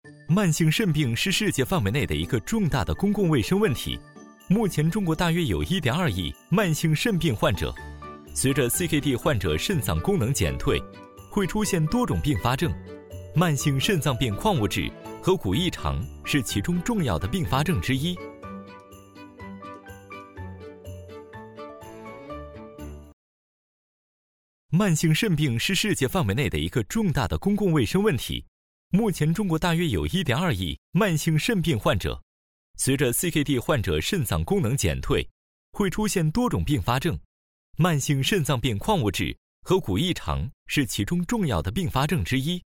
慢性肾病是世界范围内的一个重大的公共卫生问题。目前中国大约有 1.2 亿慢性肾病患者。随着 CKD 患者肾脏功能减退，会出现多种并发症，慢性肾脏病矿物质和骨异常是其中重要的并发症之一。慢性肾病是世界范围内的一个重大的公共卫生问题。目前中国大约有 1.2 亿慢性肾病患者。随着 CKD 患者肾脏功能减退，会出现多种并发症，慢性肾脏病矿物质和骨异常是其中重要的并发症之一。